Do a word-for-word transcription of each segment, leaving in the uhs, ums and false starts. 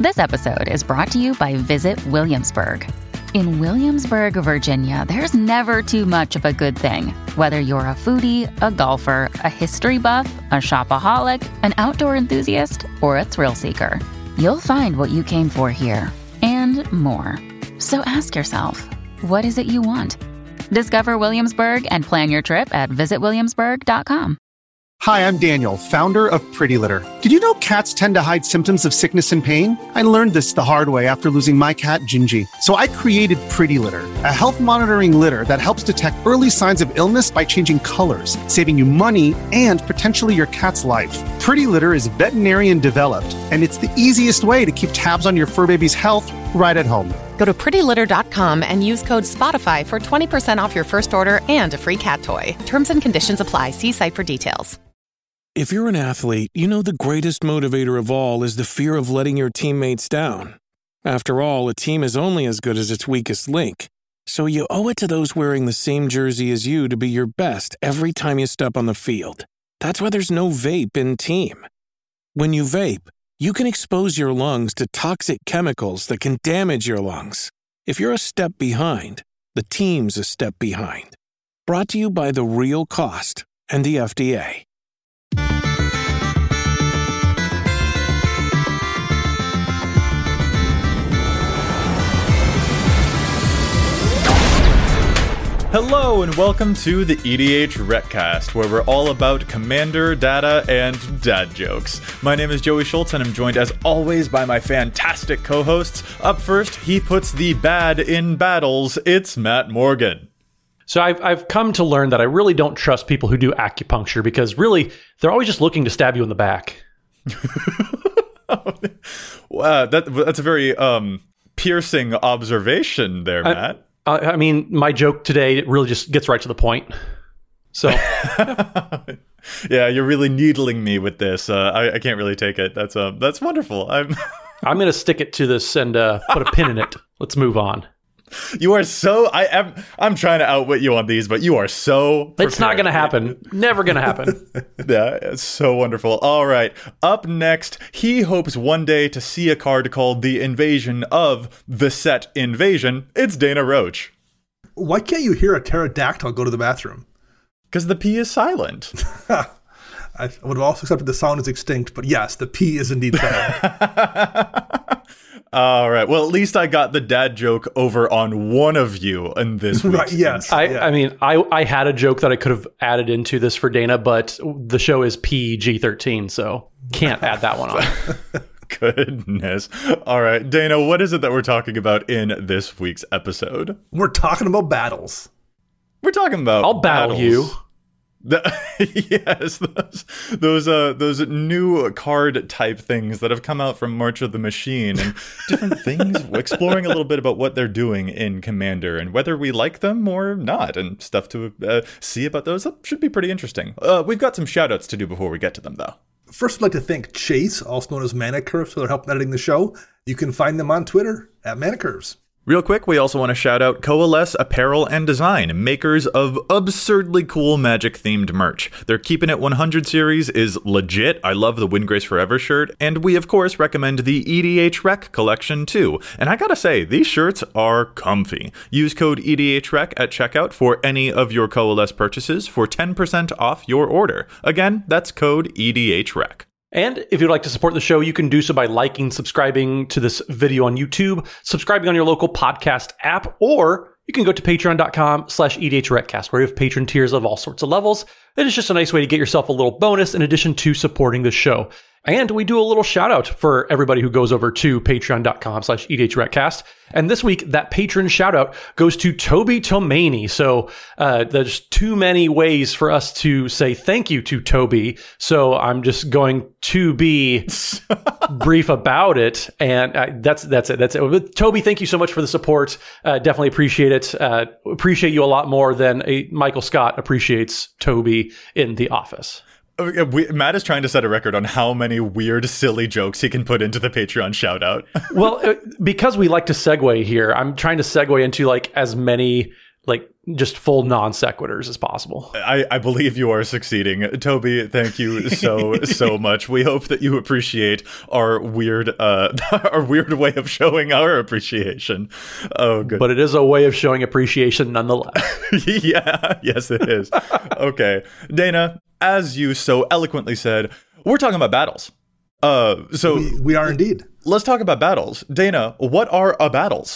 This episode is brought to you by Visit Williamsburg. In Williamsburg, Virginia, there's never too much of a good thing. Whether you're a foodie, a golfer, a history buff, a shopaholic, an outdoor enthusiast, or a thrill seeker, you'll find what you came for here and more. So ask yourself, what is it you want? Discover Williamsburg and plan your trip at visit williamsburg dot com. Hi, I'm Daniel, founder of Pretty Litter. Did you know cats tend to hide symptoms of sickness and pain? I learned this the hard way after losing my cat, Gingy. So I created Pretty Litter, a health monitoring litter that helps detect early signs of illness by changing colors, saving you money and potentially your cat's life. Pretty Litter is veterinarian developed, and it's the easiest way to keep tabs on your fur baby's health right at home. Go to pretty litter dot com and use code SPOTIFY for twenty percent off your first order and a free cat toy. Terms and conditions apply. See site for details. If you're an athlete, you know the greatest motivator of all is the fear of letting your teammates down. After all, a team is only as good as its weakest link. So you owe it to those wearing the same jersey as you to be your best every time you step on the field. That's why there's no vape in team. When you vape, you can expose your lungs to toxic chemicals that can damage your lungs. If you're a step behind, the team's a step behind. Brought to you by The Real Cost and the F D A. Hello and welcome to the E D H Recast, where we're all about Commander, data, and dad jokes. My name is Joey Schultz, and I'm joined as always by my fantastic co-hosts. Up first, he puts the bad in battles. It's Matt Morgan. So I've I've come to learn that I really don't trust people who do acupuncture because really they're always just looking to stab you in the back. Wow, that that's a very um, piercing observation there, I, Matt. Uh, I mean, my joke today really just gets right to the point. So, yeah, you're really needling me with this. Uh, I, I can't really take it. That's uh, that's wonderful. I'm I'm going to stick it to this and uh, put a pin in it. Let's move on. You are so I am I'm trying to outwit you on these, but you are so prepared. It's not going to happen. Never going to happen. Yeah, it's so wonderful. All right. Up next, he hopes one day to see a card called The Invasion of the Set Invasion. It's Dana Roach. Why can't you hear a pterodactyl go to the bathroom? Because the P is silent. I would have also accepted the sound is extinct, but yes, the P is indeed silent. All right. Well, at least I got the dad joke over on one of you in this week's. Right, yes. I, yeah. I mean, I, I had a joke that I could have added into this for Dana, but the show is P G thirteen, so can't add that one on. Goodness. All right. Dana, what is it that we're talking about in this week's episode? We're talking about battles. We're talking about I'll battle battles. you. The, yes, those those uh those new card type things that have come out from March of the Machine and different things, exploring a little bit about what they're doing in Commander and whether we like them or not, and stuff to uh, see about those. That should be pretty interesting. Uh, we've got some shout outs to do before we get to them, though. First, I'd like to thank Chase, also known as Manicurves, for their help editing the show. You can find them on Twitter at Manicurves. Real quick, we also want to shout out Coalesce Apparel and Design, makers of absurdly cool Magic-themed merch. Their Keepin' It one hundred series is legit. I love the Windgrace Forever shirt. And we, of course, recommend the E D H Rec collection, too. And I gotta say, these shirts are comfy. Use code E D H Rec at checkout for any of your Coalesce purchases for ten percent off your order. Again, that's code E D H Rec. And if you'd like to support the show, you can do so by liking, subscribing to this video on YouTube, subscribing on your local podcast app, or you can go to patreon.com slash EDHRecast, where you have patron tiers of all sorts of levels. It is just a nice way to get yourself a little bonus in addition to supporting the show. And we do a little shout out for everybody who goes over to patreon.com slash EDHRecast. And this week, that patron shout out goes to Toby Tomani. So uh, there's too many ways for us to say thank you to Toby. So I'm just going to be brief about it. And uh, that's that's it. That's it. Toby, thank you so much for the support. Uh, definitely appreciate it. Uh, appreciate you a lot more than a Michael Scott appreciates Toby in The Office. We, Matt is trying to set a record on how many weird, silly jokes he can put into the Patreon shout out. Well, because we like to segue here, I'm trying to segue into like as many like just full non sequiturs as possible. I, I believe you are succeeding. Toby, thank you so, so much. We hope that you appreciate our weird uh, our weird way of showing our appreciation. Oh, good. But it is a way of showing appreciation nonetheless. Yeah, yes, it is. Okay. Dana, as you so eloquently said, we're talking about battles. Uh, so we, we are indeed. Let's talk about battles. Dana, what are a battles?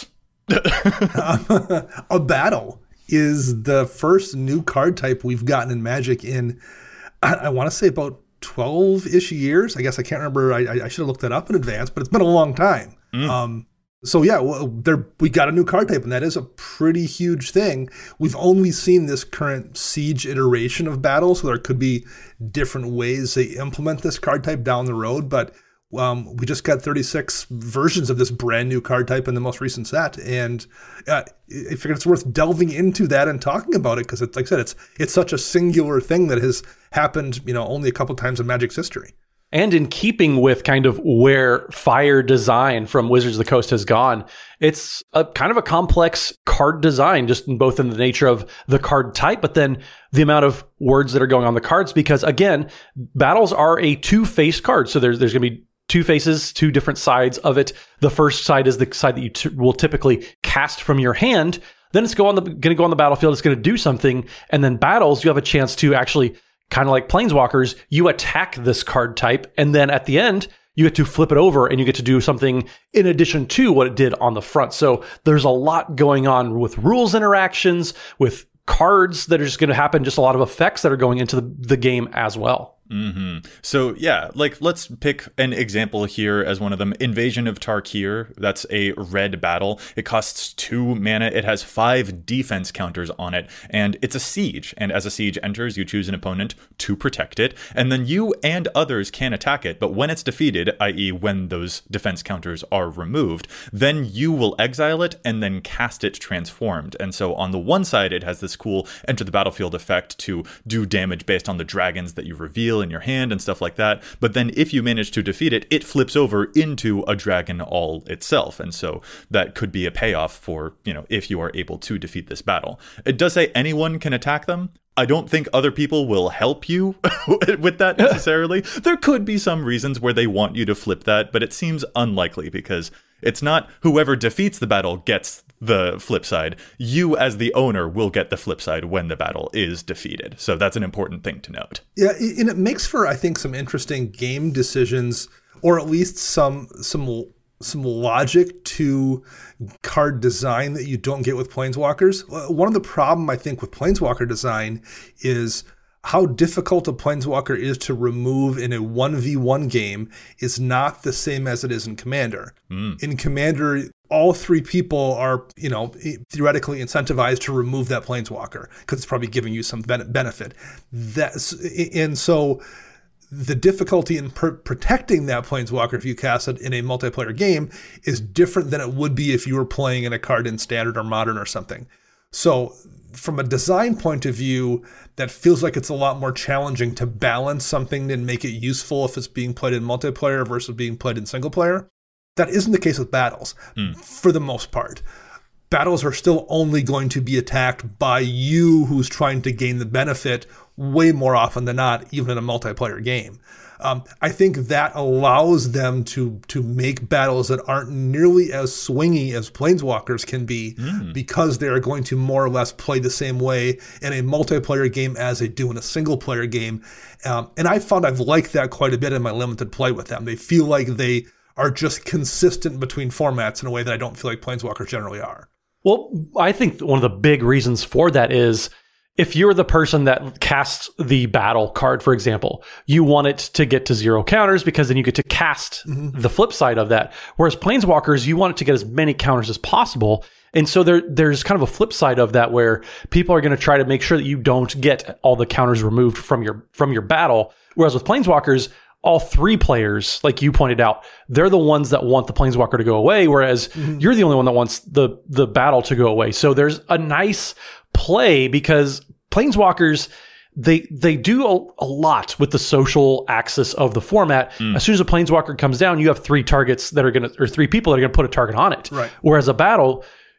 um, a battle is the first new card type we've gotten in Magic in, I, I want to say about twelve-ish years. I guess I can't remember. I, I should have looked that up in advance, but it's been a long time. Mm. Um, so yeah, well, there we got a new card type, and that is a pretty huge thing. We've only seen this current Siege iteration of battle, so there could be different ways they implement this card type down the road, but Um, we just got thirty-six versions of this brand new card type in the most recent set, and uh, I figured it's worth delving into that and talking about it because, like I said, it's it's such a singular thing that has happened, you know, only a couple times in Magic's history. And in keeping with kind of where Fire design from Wizards of the Coast has gone, it's a kind of a complex card design, just in both in the nature of the card type, but then the amount of words that are going on the cards. Because again, battles are a two-faced card, so there's there's going to be two faces, two different sides of it. The first side is the side that you t- will typically cast from your hand. Then it's go on the going to go on the battlefield. It's going to do something, and then battles. You have a chance to actually, kind of like Planeswalkers, you attack this card type, and then at the end you get to flip it over and you get to do something in addition to what it did on the front. So there's a lot going on with rules interactions, with cards that are just going to happen, just a lot of effects that are going into the, the game as well. Mm-hmm. So yeah, like let's pick an example here as one of them. Invasion of Tarkir. That's a red battle. It costs two mana. It has five defense counters on it, and it's a siege. And as a siege enters, you choose an opponent to protect it, and then you and others can attack it. But when it's defeated, that is, when those defense counters are removed, then you will exile it and then cast it transformed. And so on the one side, it has this cool enter the battlefield effect to do damage based on the dragons that you reveal in your hand and stuff like that. But then if you manage to defeat it, it flips over into a dragon all itself. And so that could be a payoff for, you know, if you are able to defeat this battle. It does say anyone can attack them. I don't think other people will help you with that necessarily. There could be some reasons where they want you to flip that, but it seems unlikely because it's not whoever defeats the battle gets the flip side. You as the owner will get the flip side when the battle is defeated. So that's an important thing to note. Yeah, and it makes for, I think, some interesting game decisions, or at least some some some logic to card design that you don't get with Planeswalkers. One of the problem, I think, with Planeswalker design is how difficult a Planeswalker is to remove in a one v one game is not the same as it is in Commander. Mm. In Commander, all three people are, you know, theoretically incentivized to remove that Planeswalker because it's probably giving you some benefit. That's, and so the difficulty in per- protecting that Planeswalker if you cast it in a multiplayer game is different than it would be if you were playing in a card in Standard or Modern or something. So from a design point of view, that feels like it's a lot more challenging to balance something and make it useful if it's being played in multiplayer versus being played in single player. That isn't the case with battles, mm. for the most part. Battles are still only going to be attacked by you who's trying to gain the benefit way more often than not, even in a multiplayer game. Um, I think that allows them to to make battles that aren't nearly as swingy as Planeswalkers can be mm. because they're going to more or less play the same way in a multiplayer game as they do in a single player game. Um, and I found I've liked that quite a bit in my limited play with them. They feel like they are just consistent between formats in a way that I don't feel like Planeswalkers generally are. Well, I think one of the big reasons for that is if you're the person that casts the battle card, for example, you want it to get to zero counters because then you get to cast mm-hmm. the flip side of that. Whereas Planeswalkers, you want it to get as many counters as possible. And so there, there's kind of a flip side of that where people are going to try to make sure that you don't get all the counters removed from your from your battle. Whereas with Planeswalkers, all three players, like you pointed out, they're the ones that want the Planeswalker to go away, whereas mm-hmm. you're the only one that wants the the battle to go away. So there's a nice play because Planeswalkers, they they do a, a lot with the social axis of the format. Mm. As soon as a Planeswalker comes down, you have three targets that are going to, or three people that are going to put a target on it. Right. Whereas a battle,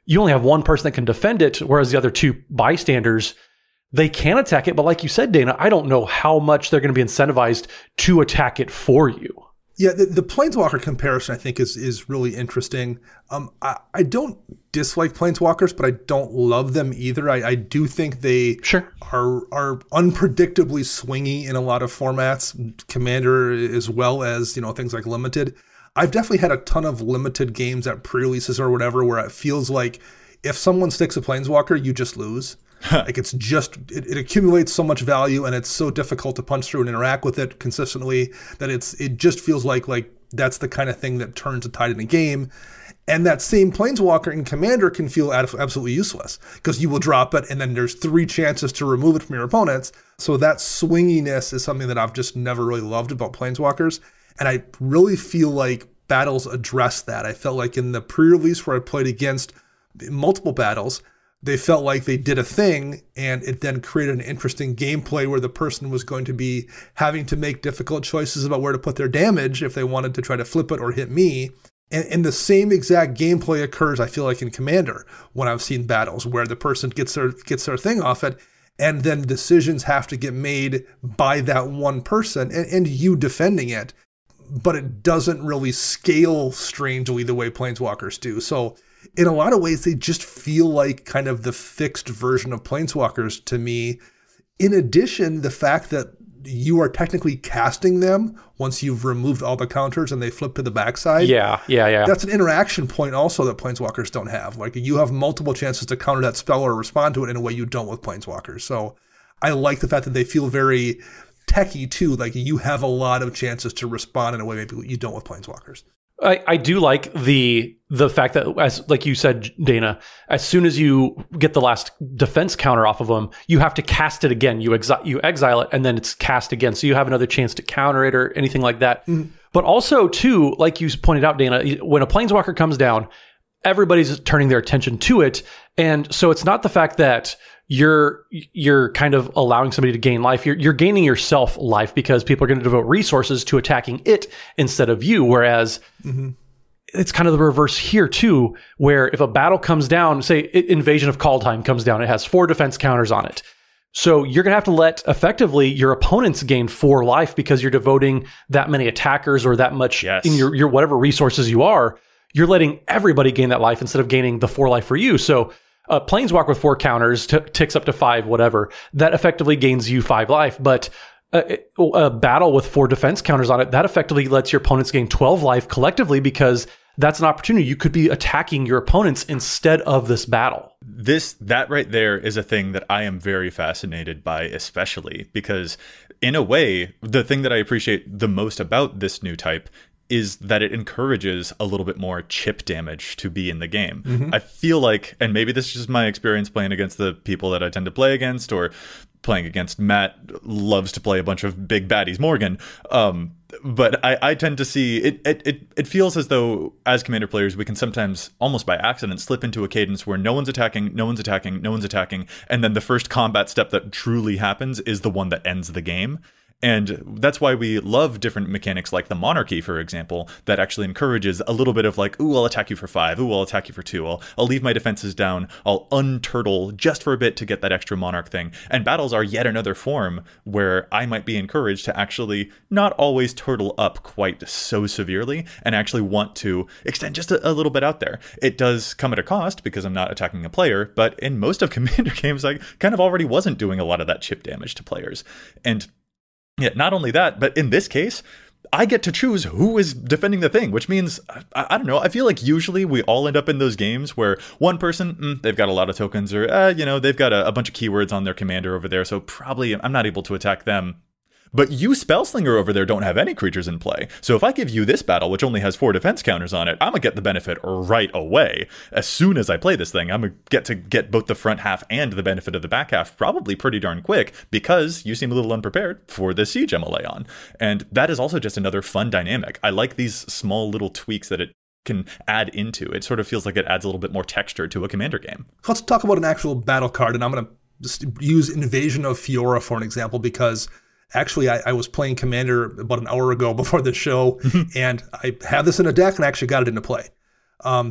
you only have one person that can defend it, whereas the other two bystanders, they can attack it. But like you said, Dana, I don't know how much they're going to be incentivized to attack it for you. Yeah, the, the Planeswalker comparison, I think, is is really interesting. Um, I, I don't dislike Planeswalkers, but I don't love them either. I, I do think they sure. are are unpredictably swingy in a lot of formats, Commander as well as, you know, things like Limited. I've definitely had a ton of Limited games at pre-releases or whatever where it feels like if someone sticks a Planeswalker, you just lose. Like it's just, it, it accumulates so much value and it's so difficult to punch through and interact with it consistently that it's it just feels like like that's the kind of thing that turns a tide in a game. And that same Planeswalker in Commander can feel absolutely useless because you will drop it and then there's three chances to remove it from your opponents. So that swinginess is something that I've just never really loved about Planeswalkers. And I really feel like Battles address that. I felt like in the pre-release where I played against multiple Battles, they felt like they did a thing and it then created an interesting gameplay where the person was going to be having to make difficult choices about where to put their damage if they wanted to try to flip it or hit me. And, and the same exact gameplay occurs, I feel like, in Commander when I've seen Battles where the person gets their gets their thing off it and then decisions have to get made by that one person and, and you defending it. But it doesn't really scale strangely the way Planeswalkers do. So in a lot of ways, they just feel like kind of the fixed version of Planeswalkers to me. In addition, the fact that you are technically casting them once you've removed all the counters and they flip to the backside. Yeah, yeah, yeah. That's an interaction point also that Planeswalkers don't have. Like you have multiple chances to counter that spell or respond to it in a way you don't with Planeswalkers. So I like the fact that they feel very techie too. Like you have a lot of chances to respond in a way maybe you don't with Planeswalkers. I, I do like the the fact that, as like you said, Dana, as soon as you get the last defense counter off of them, you have to cast it again. You exile, you exile it, and then it's cast again. So you have another chance to counter it or anything like that. Mm-hmm. But also, too, like you pointed out, Dana, when a Planeswalker comes down, everybody's turning their attention to it. And so it's not the fact that you're you're kind of allowing somebody to gain life. You're you're gaining yourself life because people are going to devote resources to attacking it instead of you. Whereas mm-hmm. it's kind of the reverse here too, where if a battle comes down, say Invasion of Kaldheim comes down, it has four defense counters on it. So you're going to have to let effectively your opponents gain four life because you're devoting that many attackers or that much yes. in your, your whatever resources you are. You're letting everybody gain that life instead of gaining the four life for you. So a Planeswalker with four counters t- ticks up to five, whatever. That effectively gains you five life. But a, a battle with four defense counters on it, that effectively lets your opponents gain twelve life collectively because that's an opportunity. You could be attacking your opponents instead of this battle. This, that right there is a thing that I am very fascinated by, especially because in a way, the thing that I appreciate the most about this new type is that it encourages a little bit more chip damage to be in the game. Mm-hmm. I feel like, and maybe this is just my experience playing against the people that I tend to play against, or playing against Matt loves to play a bunch of big baddies Morgan. Um, but I, I tend to see, it, it it it feels as though as Commander players, we can sometimes almost by accident slip into a cadence where no one's attacking, no one's attacking, no one's attacking. And then the first combat step that truly happens is the one that ends the game. And that's why we love different mechanics like the Monarchy, for example, that actually encourages a little bit of like, ooh, I'll attack you for five. Ooh, I'll attack you for two. I'll, I'll leave my defenses down. I'll unturtle just for a bit to get that extra Monarch thing. And battles are yet another form where I might be encouraged to actually not always turtle up quite so severely and actually want to extend just a, a little bit out there. It does come at a cost because I'm not attacking a player, but in most of Commander games, I kind of already wasn't doing a lot of that chip damage to players. And yeah, not only that, but in this case, I get to choose who is defending the thing, which means, I, I don't know, I feel like usually we all end up in those games where one person, mm, they've got a lot of tokens, or, uh, you know, they've got a, a bunch of keywords on their commander over there, so probably I'm not able to attack them. But you, Spellslinger, over there don't have any creatures in play. So if I give you this battle, which only has four defense counters on it, I'm going to get the benefit right away. As soon as I play this thing, I'm going to get to get both the front half and the benefit of the back half probably pretty darn quick because you seem a little unprepared for the Siege M L A on. And that is also just another fun dynamic. I like these small little tweaks that it can add into. It sort of feels like it adds a little bit more texture to a Commander game. Let's talk about an actual battle card, and I'm going to just use Invasion of Fiora for an example because actually, I, I was playing Commander about an hour ago before the show, and I have this in a deck and I actually got it into play. Um,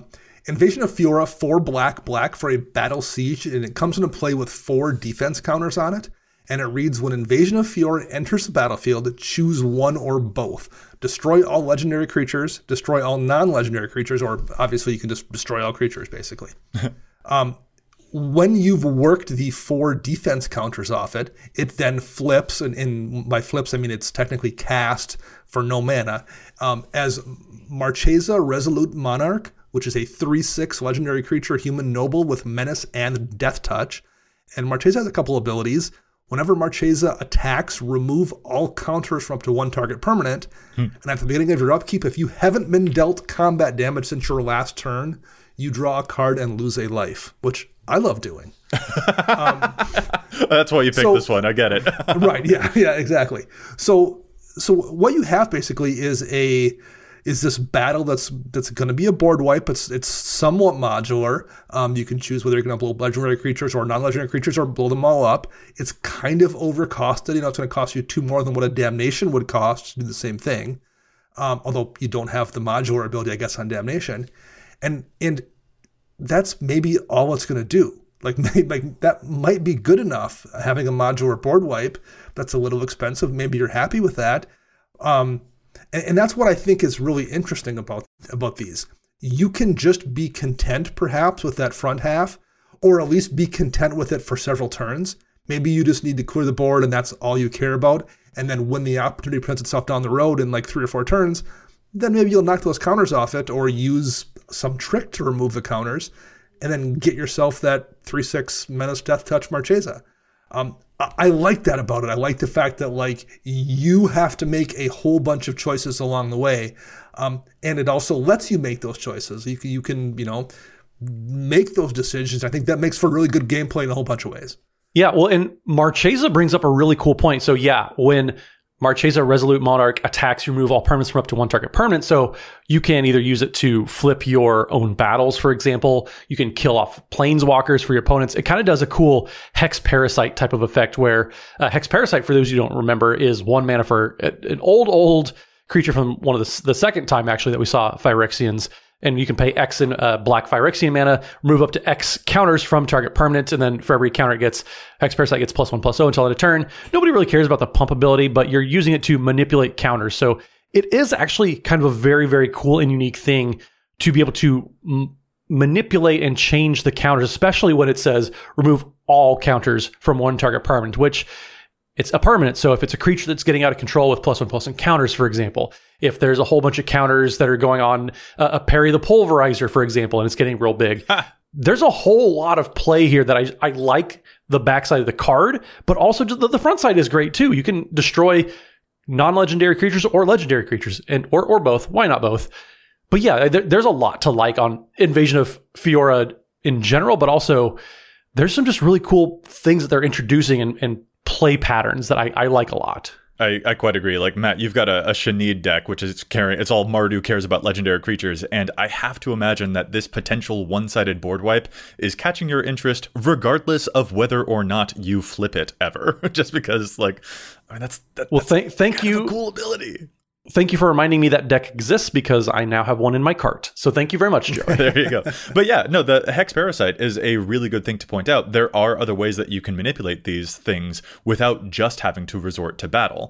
Invasion of Fiora, four black, black for a battle siege, and it comes into play with four defense counters on it. And it reads, when Invasion of Fiora enters the battlefield, choose one or both. Destroy all legendary creatures, destroy all non-legendary creatures, or obviously you can just destroy all creatures, basically. um, when you've worked the four defense counters off it, it then flips, and, and by flips I mean it's technically cast for no mana, um, as Marchesa Resolute Monarch, which is a three six legendary creature, human noble with menace and death touch. And Marchesa has a couple abilities. Whenever Marchesa attacks, remove all counters from up to one target permanent. Hmm. And at the beginning of your upkeep, if you haven't been dealt combat damage since your last turn, you draw a card and lose a life, which I love doing. um, That's why you picked so, this one. I get it. Right. Yeah. Yeah. Exactly. So, so what you have basically is a is this battle that's that's going to be a board wipe. It's it's somewhat modular. Um, you can choose whether you're going to blow legendary creatures or non-legendary creatures or blow them all up. It's kind of overcosted. You know, it's going to cost you two more than what a Damnation would cost to do the same thing. Um, although you don't have the modular ability, I guess, on Damnation. And and that's maybe all it's going to do. Like, maybe, like that might be good enough, having a modular board wipe. That's a little expensive. Maybe you're happy with that. Um, and, and that's what I think is really interesting about, about these. You can just be content, perhaps, with that front half, or at least be content with it for several turns. Maybe you just need to clear the board and that's all you care about. And then when the opportunity presents itself down the road in like three or four turns, then maybe you'll knock those counters off it or use some trick to remove the counters and then get yourself that three six Menace Death Touch Marchesa. Um, I, I like that about it. I like the fact that like you have to make a whole bunch of choices along the way. Um, and it also lets you make those choices. You can, you can, you know, make those decisions. I think that makes for really good gameplay in a whole bunch of ways. Yeah, well, and Marchesa brings up a really cool point. So yeah, when Marchesa Resolute Monarch attacks, you remove all permanents from up to one target permanent. So you can either use it to flip your own battles, for example. You can kill off planeswalkers for your opponents. It kind of does a cool Hex Parasite type of effect where uh, Hex Parasite, for those who don't remember, is one mana for an old, old creature from one of the, the second time, actually, that we saw Phyrexians. And you can pay X in uh, black Phyrexian mana, remove up to X counters from target permanent, and then for every counter it gets, Hex Parasite gets plus one, plus oh until end of turn. Nobody really cares about the pump ability, but you're using it to manipulate counters. So it is actually kind of a very, very cool and unique thing to be able to m- manipulate and change the counters, especially when it says remove all counters from one target permanent, which it's a permanent. So if it's a creature that's getting out of control with plus one, plus one counters, for example, if there's a whole bunch of counters that are going on uh, a Parry the Pulverizer, for example, and it's getting real big, there's a whole lot of play here that I, I like the backside of the card, but also just the, the front side is great too. You can destroy non-legendary creatures or legendary creatures, and or or both. Why not both? But yeah, there, there's a lot to like on Invasion of Fiora in general, but also there's some just really cool things that they're introducing and, and play patterns that I, I like a lot. I, I quite agree. Like, Matt, you've got a, a Shanid deck, which is carrying, it's all Mardu cares about legendary creatures. And I have to imagine that this potential one-sided board wipe is catching your interest regardless of whether or not you flip it ever. Just because, like, I mean, that's, that, well, that's th- thank kind you. of a cool ability. Thank you for reminding me that deck exists because I now have one in my cart. So thank you very much, Joe. There you go. But yeah, no, the Hex Parasite is a really good thing to point out. There are other ways that you can manipulate these things without just having to resort to battle.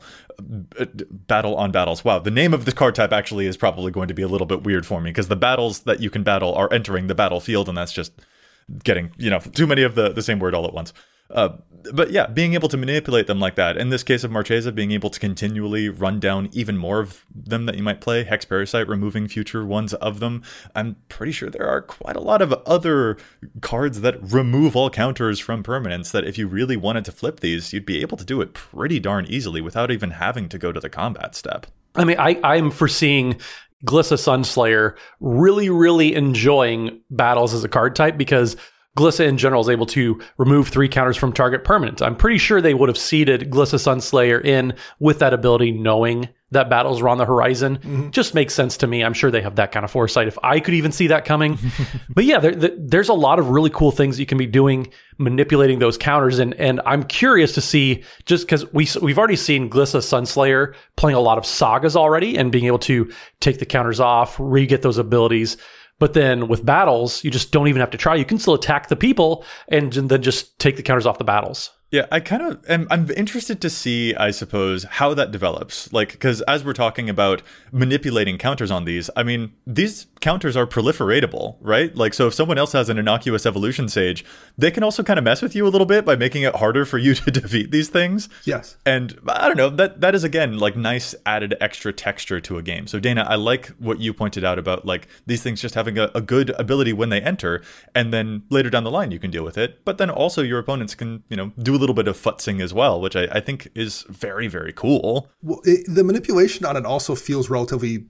Battle on battles. Wow, the name of the card type actually is probably going to be a little bit weird for me because the battles that you can battle are entering the battlefield, and that's just getting, you know, too many of the, the same word all at once. Uh, but yeah, being able to manipulate them like that. In this case of Marchesa, being able to continually run down even more of them that you might play, Hex Parasite, removing future ones of them. I'm pretty sure there are quite a lot of other cards that remove all counters from permanents that if you really wanted to flip these, you'd be able to do it pretty darn easily without even having to go to the combat step. I mean, I, I'm foreseeing Glissa Sunslayer really, really enjoying battles as a card type because Glissa in general is able to remove three counters from target permanent. I'm pretty sure they would have seeded Glissa Sunslayer in with that ability, knowing that battles are on the horizon. Mm-hmm. Just makes sense to me. I'm sure they have that kind of foresight if I could even see that coming. But yeah, there, there, there's a lot of really cool things you can be doing, manipulating those counters. And and I'm curious to see, just because we, we've already seen Glissa Sunslayer playing a lot of sagas already and being able to take the counters off, re-get those abilities. But then with battles, you just don't even have to try. You can still attack the people and then just take the counters off the battles. Yeah, I kind of am I'm interested to see, I suppose, how that develops. Like, because as we're talking about manipulating counters on these, I mean, these counters are proliferatable, right? Like, so if someone else has an innocuous evolution sage, they can also kind of mess with you a little bit by making it harder for you to defeat these things. Yes. And I don't know, that that is, again, like nice added extra texture to a game. So Dana, I like what you pointed out about like these things just having a, a good ability when they enter, and then later down the line you can deal with it. But then also your opponents can, you know, do a little bit of futzing as well, which I, I think is very, very cool. Well, it, the manipulation on it also feels relatively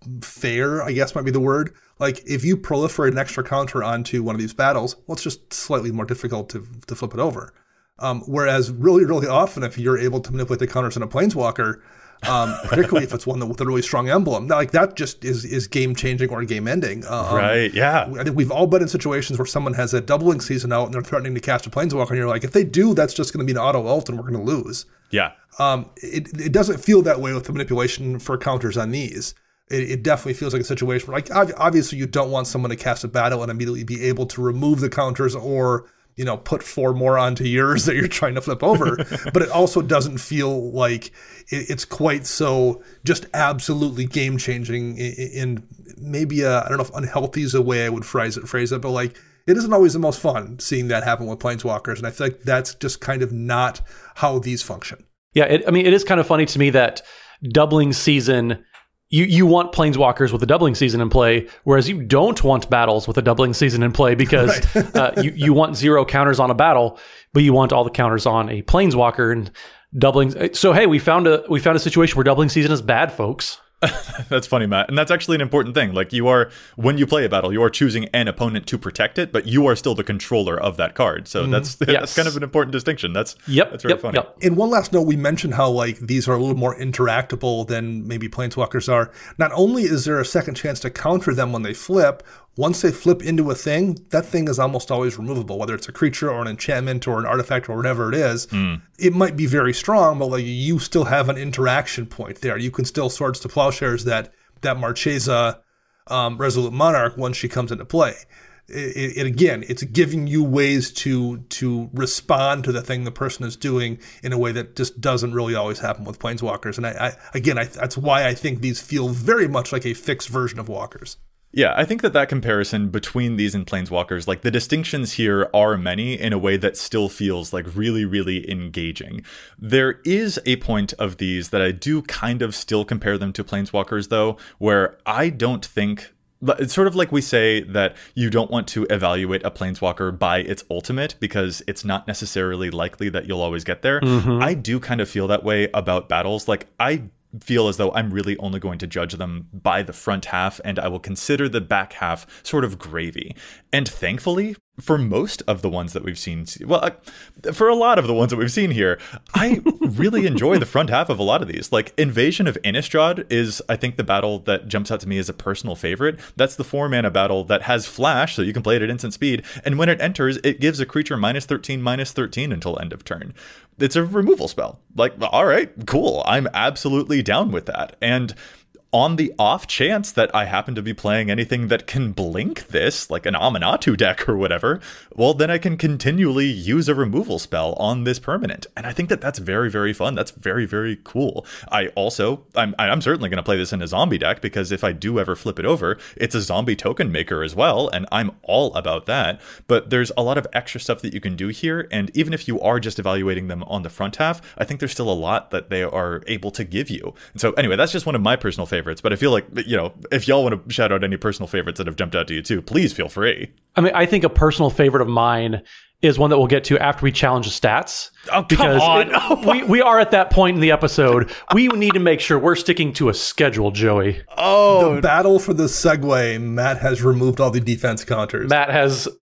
fair, I guess might be the word. Like, if you proliferate an extra counter onto one of these battles, well, it's just slightly more difficult to, to flip it over. Um, whereas really, really often, if you're able to manipulate the counters in a Planeswalker, um, particularly if it's one that, with a really strong emblem, now, like that just is is game changing or game ending. Um, right? Yeah. I think we've all been in situations where someone has a doubling season out and they're threatening to cast a Planeswalker, and you're like, if they do, that's just going to be an auto ult and we're going to lose. Yeah. Um, it it doesn't feel that way with the manipulation for counters on these. It, it definitely feels like a situation where, like, obviously, you don't want someone to cast a battle and immediately be able to remove the counters or, you know, put four more onto yours that you're trying to flip over. But it also doesn't feel like it, it's quite so just absolutely game changing in, in maybe a, I don't know if unhealthy is a way I would phrase it, phrase it, but like it isn't always the most fun seeing that happen with Planeswalkers. And I feel like that's just kind of not how these function. Yeah, it, I mean, it is kind of funny to me that doubling season, you, you want Planeswalkers with a doubling season in play, whereas you don't want battles with a doubling season in play because right. uh, you, you want zero counters on a battle, but you want all the counters on a Planeswalker and doubling. So, hey, we found a we found a situation where doubling season is bad, folks. That's funny, Matt. And that's actually an important thing. Like, you are, when you play a battle, you are choosing an opponent to protect it, but you are still the controller of that card. So mm-hmm. that's yes. that's kind of an important distinction. That's yep, that's very yep, funny. Yep. And one last note, we mentioned how like these are a little more interactable than maybe Planeswalkers are. Not only is there a second chance to counter them when they flip, once they flip into a thing, that thing is almost always removable, whether it's a creature or an enchantment or an artifact or whatever it is. Mm. It might be very strong, but like you still have an interaction point there. You can still Swords to Plowshares that that Marchesa um, Resolute Monarch once she comes into play. It, it again, it's giving you ways to to respond to the thing the person is doing in a way that just doesn't really always happen with Planeswalkers. And I, I again, I, that's why I think these feel very much like a fixed version of Walkers. Yeah, I think that that comparison between these and Planeswalkers, like the distinctions here are many in a way that still feels like really, really engaging. There is a point of these that I do kind of still compare them to Planeswalkers, though, where I don't think... It's sort of like we say that you don't want to evaluate a Planeswalker by its ultimate because it's not necessarily likely that you'll always get there. Mm-hmm. I do kind of feel that way about battles. Like, I feel as though I'm really only going to judge them by the front half, and I will consider the back half sort of gravy. And thankfully, for most of the ones that we've seen, well, uh, for a lot of the ones that we've seen here, I really enjoy the front half of a lot of these. Like, Invasion of Innistrad is, I think, the battle that jumps out to me as a personal favorite. That's the four mana battle that has flash, so you can play it at instant speed. And when it enters, it gives a creature minus thirteen, minus thirteen until end of turn. It's a removal spell. Like, all right, cool. I'm absolutely down with that. And on the off chance that I happen to be playing anything that can blink this, like an Aminatu deck or whatever, well, then I can continually use a removal spell on this permanent. And I think that that's very, very fun. That's very, very cool. I also, I'm, I'm certainly going to play this in a zombie deck because if I do ever flip it over, it's a zombie token maker as well. And I'm all about that. But there's a lot of extra stuff that you can do here. And even if you are just evaluating them on the front half, I think there's still a lot that they are able to give you. And so anyway, that's just one of my personal favorites. But I feel like, you know, if y'all want to shout out any personal favorites that have jumped out to you too, please feel free. I mean, I think a personal favorite of mine is one that we'll get to after we challenge the stats. Oh, come on. It, oh, we, we are at that point in the episode. We need to make sure we're sticking to a schedule, Joey. Oh. The battle for the segue, Matt has removed all the defense counters. Matt has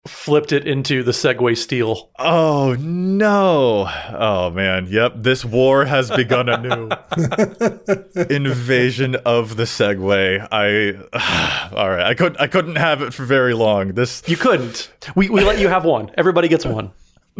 flipped it into the Segway Steel. Oh, no. Oh, man. Yep. This war has begun anew. Invasion of the Segway. I, all right. I couldn't, I couldn't have it for very long. This. You couldn't. We, we let you have one. Everybody gets one.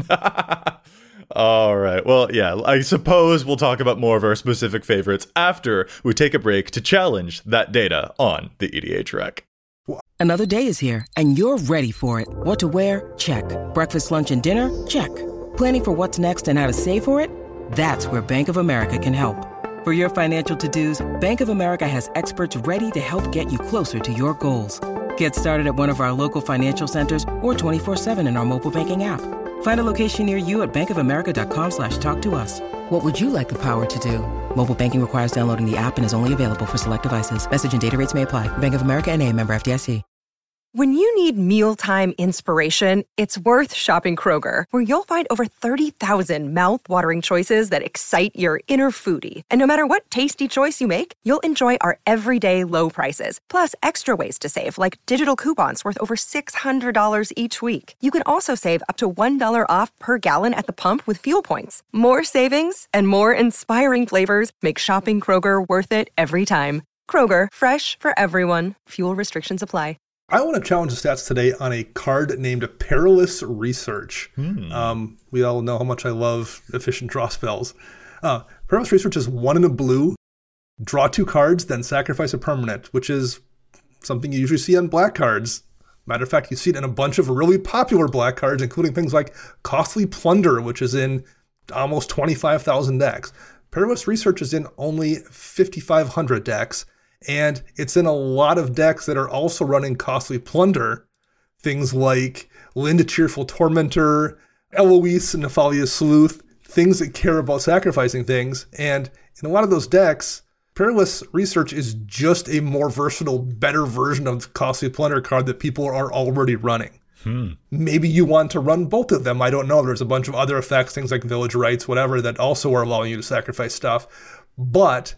All right. Well, yeah, I suppose we'll talk about more of our specific favorites after we take a break to challenge that data on the E D H Rec. Another day is here, and you're ready for it. What to wear? Check. Breakfast, lunch, and dinner? Check. Planning for what's next and how to save for it? That's where Bank of America can help. For your financial to-dos, Bank of America has experts ready to help get you closer to your goals. Get started at one of our local financial centers or twenty-four seven in our mobile banking app. Find a location near you at bankofamerica.com slash talk to us. What would you like the power to do? Mobile banking requires downloading the app and is only available for select devices. Message and data rates may apply. Bank of America N A, member F D I C. When you need mealtime inspiration, it's worth shopping Kroger, where you'll find over thirty thousand mouth-watering choices that excite your inner foodie. And no matter what tasty choice you make, you'll enjoy our everyday low prices, plus extra ways to save, like digital coupons worth over six hundred dollars each week. You can also save up to one dollar off per gallon at the pump with fuel points. More savings and more inspiring flavors make shopping Kroger worth it every time. Kroger, fresh for everyone. Fuel restrictions apply. I want to challenge the stats today on a card named Perilous Research. Hmm. Um, we all know how much I love efficient draw spells. Uh, Perilous Research is one in a blue, draw two cards, then sacrifice a permanent, which is something you usually see on black cards. Matter of fact, you see it in a bunch of really popular black cards, including things like Costly Plunder, which is in almost twenty-five thousand decks. Perilous Research is in only fifty-five hundred decks. And it's in a lot of decks that are also running Costly Plunder. Things like Linda Cheerful Tormentor, Eloise and Nephalia Sleuth, things that care about sacrificing things. And in a lot of those decks, Perilous Research is just a more versatile, better version of the Costly Plunder card that people are already running. Hmm. Maybe you want to run both of them. I don't know. There's a bunch of other effects, things like Village Rites, whatever, that also are allowing you to sacrifice stuff. But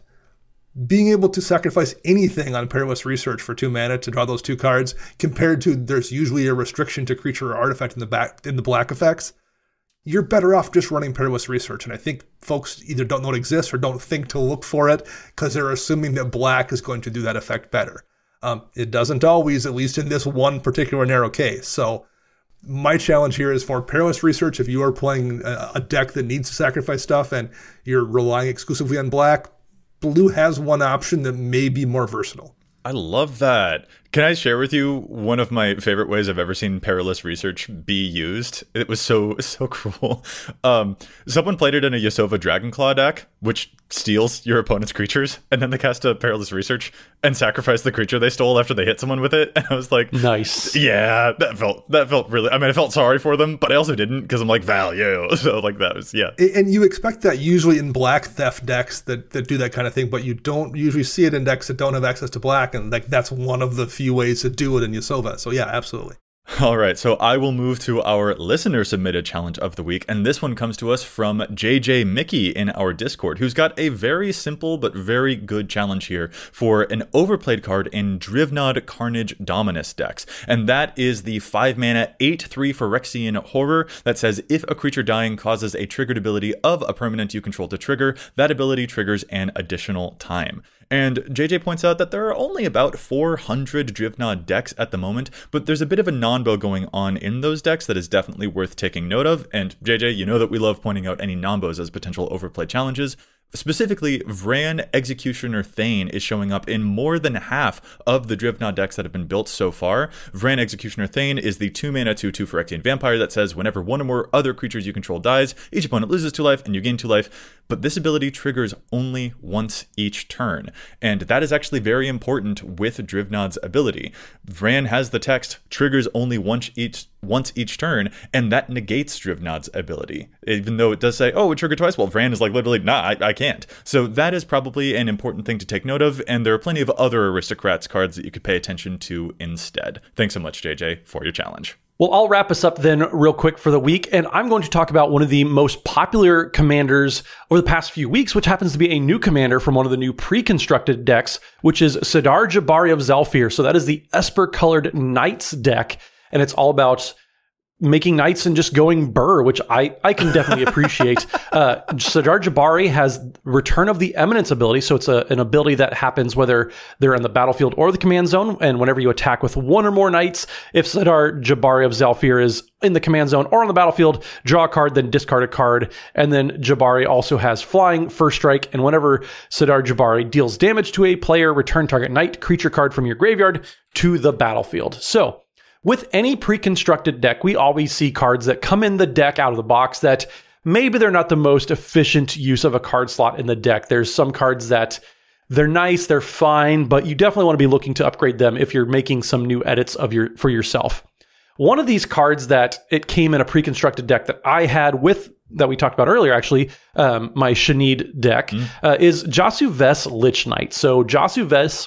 being able to sacrifice anything on Perilous Research for two mana to draw those two cards, compared to there's usually a restriction to creature or artifact in the back in the black effects, you're better off just running Perilous Research. And I think folks either don't know it exists or don't think to look for it because they're assuming that black is going to do that effect better. Um, it doesn't always, at least in this one particular narrow case. So my challenge here is for Perilous Research. If you are playing a, a deck that needs to sacrifice stuff and you're relying exclusively on black, blue has one option that may be more versatile. I love that. Can I share with you one of my favorite ways I've ever seen Perilous Research be used? It was so, so cool. Um, someone played it in a Yasova Dragonclaw deck, which steals your opponent's creatures, and then they cast a Perilous Research and sacrifice the creature they stole after they hit someone with it. And I was like, nice. Yeah, that felt that felt really, I mean, I felt sorry for them, but I also didn't because I'm like, value. So like that was, yeah. And you expect that usually in black theft decks that, that do that kind of thing, but you don't usually see it in decks that don't have access to black. And like that's one of the few ways to do it in Yasova. So yeah, absolutely. All right, so I will move to our listener-submitted challenge of the week, and this one comes to us from J J Mickey in our Discord, who's got a very simple but very good challenge here for an overplayed card in Drivnod Carnage Dominus decks, and that is the five mana eight three Phyrexian Horror that says if a creature dying causes a triggered ability of a permanent you control to trigger, that ability triggers an additional time. And J J points out that there are only about four hundred Drivnod decks at the moment, but there's a bit of a non-bo going on in those decks that is definitely worth taking note of. And J J, you know that we love pointing out any non-bos as potential overplay challenges. Specifically, Vran Executioner Thane is showing up in more than half of the Drivnod decks that have been built so far. Vran Executioner Thane is the two mana two two Phyrexian Vampire that says whenever one or more other creatures you control dies, each opponent loses two life and you gain two life. But this ability triggers only once each turn. And that is actually very important with Drivnod's ability. Vran has the text, triggers only once each once each turn, and that negates Drivnod's ability. Even though it does say, oh, it triggered twice, well, Vran is like literally, nah, I, I can't. So that is probably an important thing to take note of, and there are plenty of other Aristocrats cards that you could pay attention to instead. Thanks so much, J J, for your challenge. Well, I'll wrap us up then real quick for the week, and I'm going to talk about one of the most popular commanders over the past few weeks, which happens to be a new commander from one of the new pre-constructed decks, which is Sidar Jabari of Zhalfir. So that is the Esper-colored Knights deck, and it's all about making knights and just going burr, which I, I can definitely appreciate. uh, Sidar Jabari has Return of the Eminence ability, so it's a, an ability that happens whether they're in the battlefield or the command zone, and whenever you attack with one or more knights, if Sidar Jabari of Zhalfir is in the command zone or on the battlefield, draw a card, then discard a card, and then Jabari also has Flying, First Strike, and whenever Sidar Jabari deals damage to a player, return target knight creature card from your graveyard to the battlefield. So, with any pre-constructed deck, we always see cards that come in the deck out of the box that maybe they're not the most efficient use of a card slot in the deck. There's some cards that they're nice, they're fine, but you definitely want to be looking to upgrade them if you're making some new edits of your for yourself. One of these cards that it came in a pre-constructed deck that I had with, that we talked about earlier, actually, um, my Shanid deck, mm. uh, is Jasu Ves Lich Knight. So Jasu Ves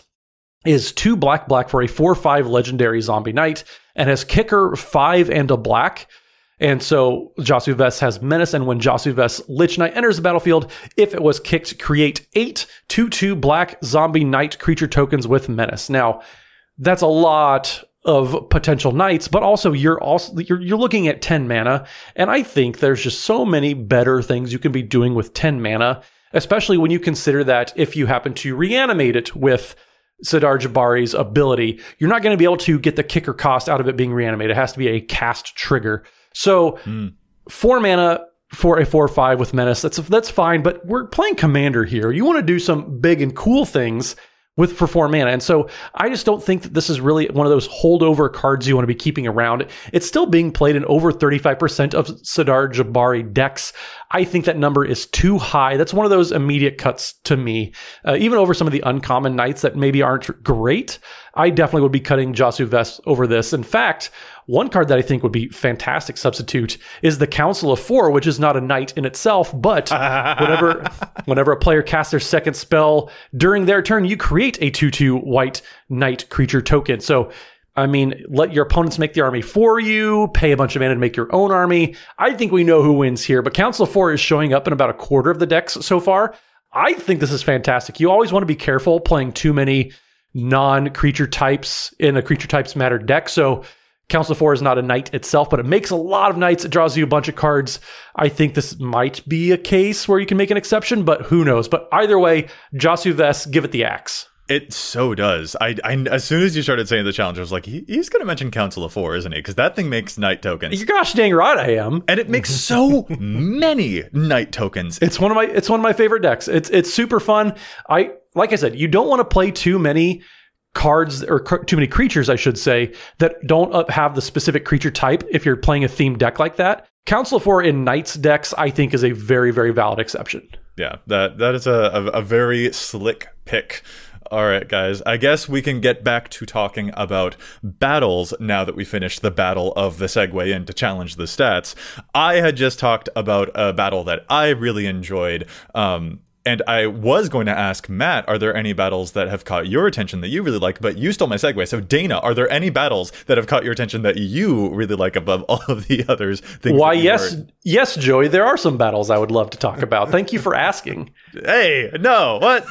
is two black black for a four five legendary zombie knight and has kicker five and a black. And so Jasu Ves has menace, and when Jasu Ves Lich Knight enters the battlefield, if it was kicked, create eight two two black zombie knight creature tokens with menace. Now, that's a lot of potential knights, but also you're also you're, you're looking at ten mana, and I think there's just so many better things you can be doing with ten mana, especially when you consider that if you happen to reanimate it with Sidar Jabari's ability, you're not going to be able to get the kicker cost out of it being reanimated. It has to be a cast trigger. So mm. four mana for a four five with menace, that's that's fine, but we're playing Commander here. You want to do some big and cool things with for four mana. And so I just don't think that this is really one of those holdover cards you want to be keeping around. It's still being played in over thirty-five percent of Sidar Jabari decks. I think that number is too high. That's one of those immediate cuts to me. Uh, even over some of the uncommon knights that maybe aren't great, I definitely would be cutting Jasu Ves over this. In fact, one card that I think would be fantastic substitute is the Council of Four, which is not a knight in itself, but whenever whenever a player casts their second spell during their turn, you create a two two white knight creature token. So, I mean, let your opponents make the army for you, pay a bunch of mana to make your own army. I think we know who wins here, but Council of Four is showing up in about a quarter of the decks so far. I think this is fantastic. You always want to be careful playing too many non-creature types in a creature types matter deck. So Council of Four is not a knight itself, but it makes a lot of knights. It draws you a bunch of cards. I think this might be a case where you can make an exception, but who knows? But either way, Jasu Ves, give it the axe. It so does. I, I as soon as you started saying the challenge, I was like, he, he's going to mention Council of Four, isn't he? Because that thing makes knight tokens. You're gosh dang right I am. And it makes so many knight tokens. It's one of my it's one of my favorite decks. It's it's super fun. I like I said, you don't want to play too many cards or cr- too many creatures, I should say, that don't up have the specific creature type if you're playing a themed deck like that. Council of Four in Knights decks, I think, is a very, very valid exception. Yeah, that that is a, a, a very slick pick. All right, guys, I guess we can get back to talking about battles now that we finished the battle of the segue in to challenge the stats. I had just talked about a battle that I really enjoyed, um, and I was going to ask Matt, are there any battles that have caught your attention that you really like? But you stole my segue. So Dana, are there any battles that have caught your attention that you really like above all of the others? Why, yes, heard? yes, Joey, there are some battles I would love to talk about. Thank you for asking. Hey, no, what?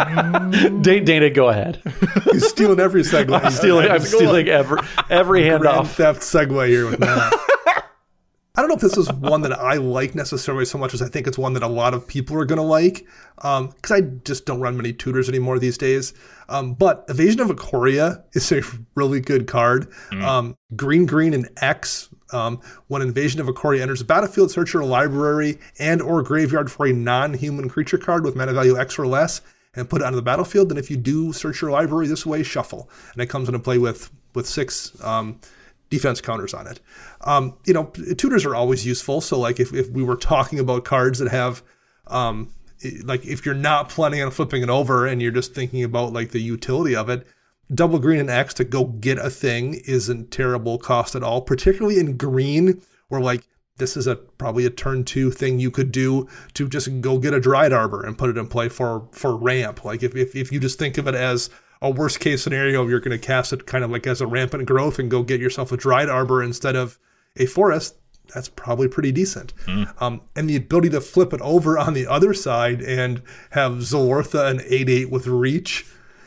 Dana, go ahead. He's stealing every segue. I'm stealing, I'm stealing every, every handoff. Theft segue here with Matt. I don't know if this is one that I like necessarily so much as I think it's one that a lot of people are going to like, because um, I just don't run many tutors anymore these days. Um, but Evasion of Ikoria is a really good card. Mm. Um, green, green, and X. Um, when Invasion of Ikoria enters the battlefield, search your library and or graveyard for a non-human creature card with mana value X or less and put it onto the battlefield. And if you do search your library this way, shuffle. And it comes into play with, with six... Um, defense counters on it. Um, you know, tutors are always useful. So like if, if we were talking about cards that have, um, like if you're not planning on flipping it over and you're just thinking about like the utility of it, double green and X to go get a thing isn't terrible cost at all, particularly in green where like this is a probably a turn two thing you could do to just go get a Dryad Arbor and put it in play for, for ramp. Like if, if, if you just think of it as a worst case scenario, you're going to cast it kind of like as a rampant growth and go get yourself a Dryad Arbor instead of a forest. That's probably pretty decent. Mm. Um, and the ability to flip it over on the other side and have Zalortha an eight eight with reach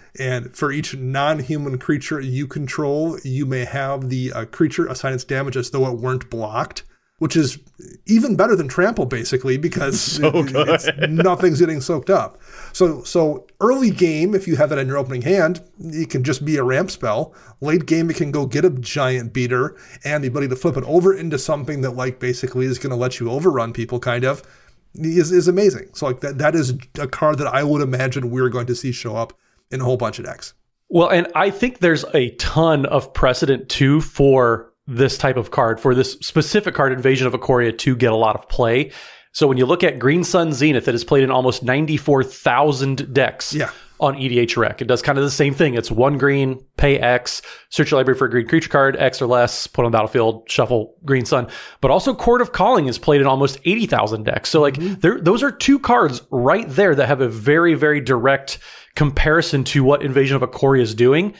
And for each non-human creature you control, you may have the uh, creature assign its damage as though it weren't blocked, which is even better than trample, basically, because so it, it's, nothing's getting soaked up. So so early game, if you have that in your opening hand, it can just be a ramp spell. Late game, it can go get a giant beater and the ability to flip it over into something that like basically is going to let you overrun people, kind of, is, is amazing. So like that that is a card that I would imagine we're going to see show up in a whole bunch of decks. Well, and I think there's a ton of precedent too for this type of card, for this specific card, Invasion of Ikoria, to get a lot of play. So when you look at Green Sun Zenith, it is played in almost ninety-four thousand decks yeah. on E D H Rec. It does kind of the same thing. It's one green, pay X, search your library for a green creature card, X or less, put on the battlefield, shuffle Green Sun. But also Court of Calling is played in almost eighty thousand decks. So like mm-hmm. there, those are two cards right there that have a very, very direct comparison to what Invasion of Ikoria is doing.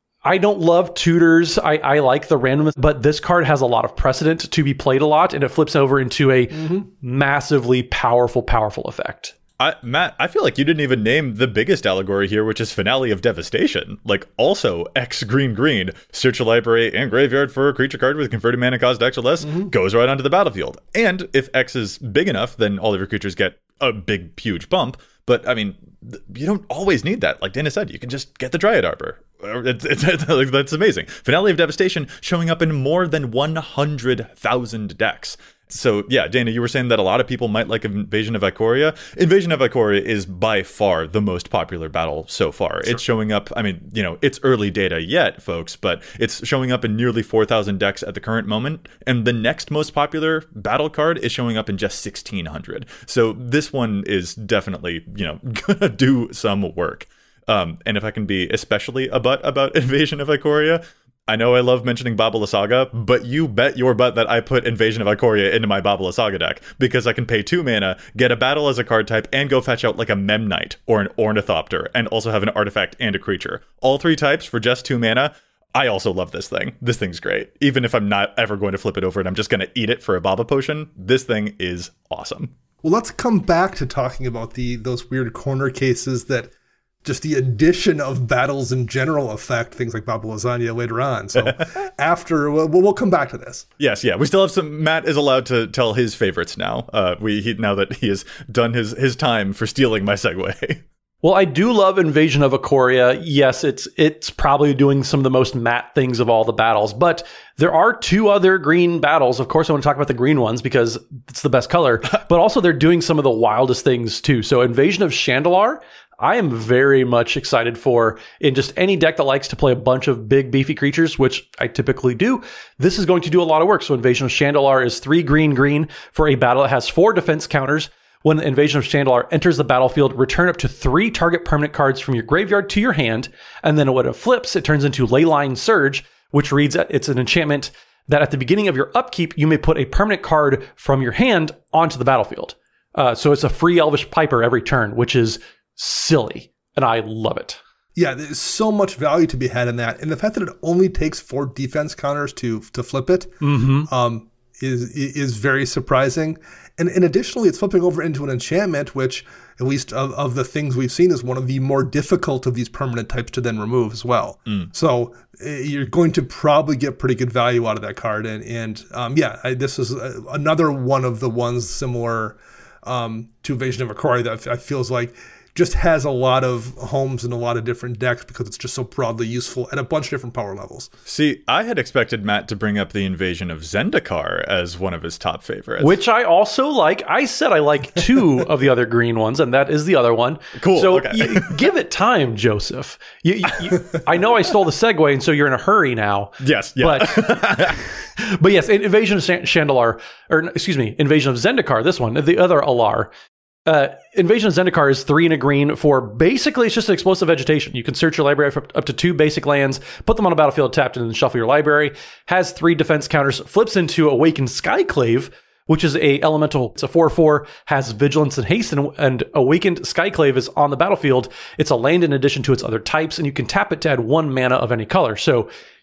I don't love tutors. I, I like the randomness, but this card has a lot of precedent to be played a lot, and it flips over into a mm-hmm. massively powerful, powerful effect. I, Matt, I feel like you didn't even name the biggest allegory here, which is Finale of Devastation. Like, also, X green green, search a library and graveyard for a creature card with converted mana cost X or less, mm-hmm. goes right onto the battlefield. And if X is big enough, then all of your creatures get a big, huge bump. But, I mean, you don't always need that. Like Dana said, you can just get the Dryad Arbor. It's, it's, it's, that's amazing. Finale of Devastation showing up in more than one hundred thousand decks. So, yeah, Dana, you were saying that a lot of people might like Invasion of Ikoria. Invasion of Ikoria is by far the most popular battle so far. Sure. It's showing up, I mean, you know, it's early data yet, folks, but it's showing up in nearly four thousand decks at the current moment. And the next most popular battle card is showing up in just sixteen hundred. So this one is definitely, you know, gonna do some work. Um, and if I can be especially a butt about Invasion of Ikoria, I know I love mentioning Babala Saga, but you bet your butt that I put Invasion of Ikoria into my Babala Saga deck, because I can pay two mana, get a battle as a card type, and go fetch out like a Memnite or an Ornithopter, and also have an artifact and a creature. All three types for just two mana. I also love this thing. This thing's great. Even if I'm not ever going to flip it over and I'm just going to eat it for a Baba Potion, this thing is awesome. Well, let's come back to talking about the those weird corner cases that just the addition of battles in general affect things like Baba Lasagna later on. So after, we'll, we'll come back to this. Yes, yeah. We still have some, Matt is allowed to tell his favorites now. Uh, we he, now that he has done his, his time for stealing my segue. Well, I do love Invasion of Ikoria. Yes, it's it's probably doing some of the most Matt things of all the battles, but there are two other green battles. Of course, I want to talk about the green ones because it's the best color, but also they're doing some of the wildest things too. So Invasion of Chandalar, I am very much excited for in just any deck that likes to play a bunch of big, beefy creatures, which I typically do. This is going to do a lot of work. So Invasion of Chandalar is three green, green for a battle that has four defense counters. When the Invasion of Chandalar enters the battlefield, return up to three target permanent cards from your graveyard to your hand. And then when it flips, it turns into Leyline Surge, which reads that it's an enchantment that at the beginning of your upkeep, you may put a permanent card from your hand onto the battlefield. Uh, so it's a free Elvish Piper every turn, which is silly, and I love it. Yeah, there's so much value to be had in that, and the fact that it only takes four defense counters to to flip it mm-hmm. um, is is very surprising. And, and additionally, it's flipping over into an enchantment, which, at least of, of the things we've seen, is one of the more difficult of these permanent types to then remove as well. Mm. So uh, you're going to probably get pretty good value out of that card. And, and um, yeah, I, this is a, another one of the ones similar um, to Invasion of Ikoria that I feels like just has a lot of homes in a lot of different decks because it's just so broadly useful at a bunch of different power levels. See, I had expected Matt to bring up the Invasion of Zendikar as one of his top favorites. Which I also like. I said I like two of the other green ones, and that is the other one. Cool. So okay. you, give it time, Joseph. You, you, you, I know I stole the segue, and so you're in a hurry now. Yes, yeah. But, but yes, Invasion of Chandalar, or excuse me, Invasion of Zendikar, this one, the other Alar. Uh, Invasion of Zendikar is three and a green for basically it's just an explosive vegetation. You can search your library for up to two basic lands, put them on a battlefield tapped, and then shuffle your library. Has three defense counters, flips into Awakened Skyclave, which is a elemental. It's a four four, has vigilance and haste, and, and Awakened Skyclave is on the battlefield. It's a land in addition to its other types, and you can tap it to add one mana of any color. So